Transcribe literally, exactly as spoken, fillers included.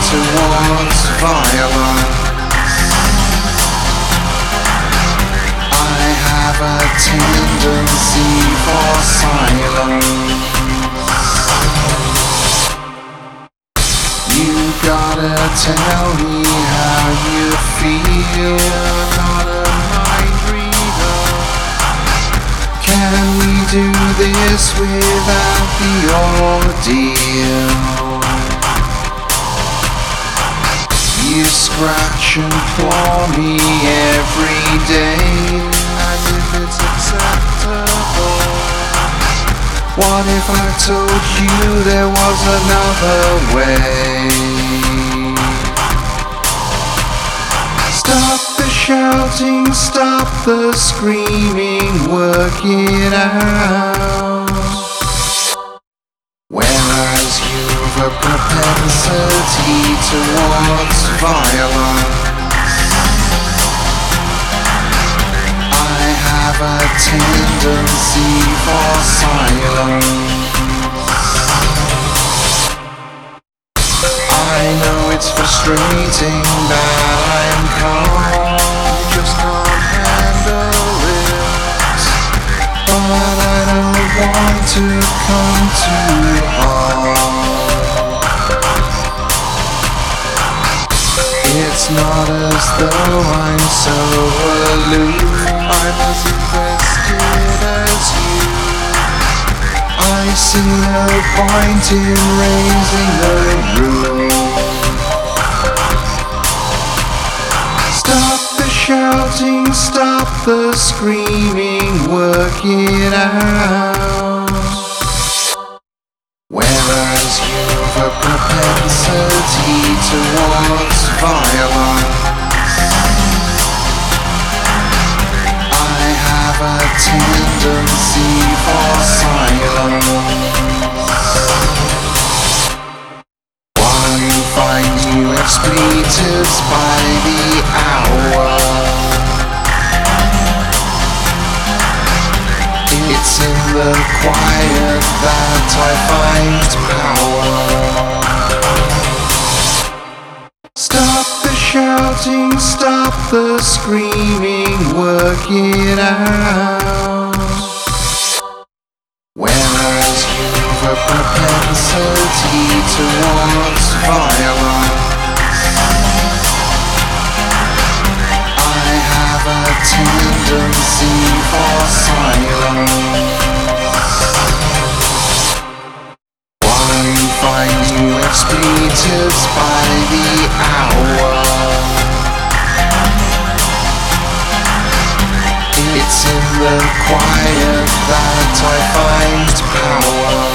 towards violence. I have a tendency for silence. You gotta tell me how you feel, not a mind reader. Can we do this without the ordeal? You scratch and claw me every day, as if it's acceptable. What if I told you there was another way? Stop the shouting, stop the screaming, work it out. Whereas you've a propensity towards violence, I have a tendency for silence. I know it's frustrating that I'm calm, you just can't handle it. But I don't want to come too harm. It's not as though I'm so aloof, I'm as invested as you. I see no point in raising the roof. Stop the shouting, stop the screaming, work it out. Whereas you've a propensity towards violence, I have a tendency for silence. One finds new expletives by the hour. It's in the quiet that I find power. Stop the shouting, stop the screaming, work it out. Whereas you've a propensity towards violence, I have a tendency for silence. One finds new expletives by the hour. It's in the quiet that I find power.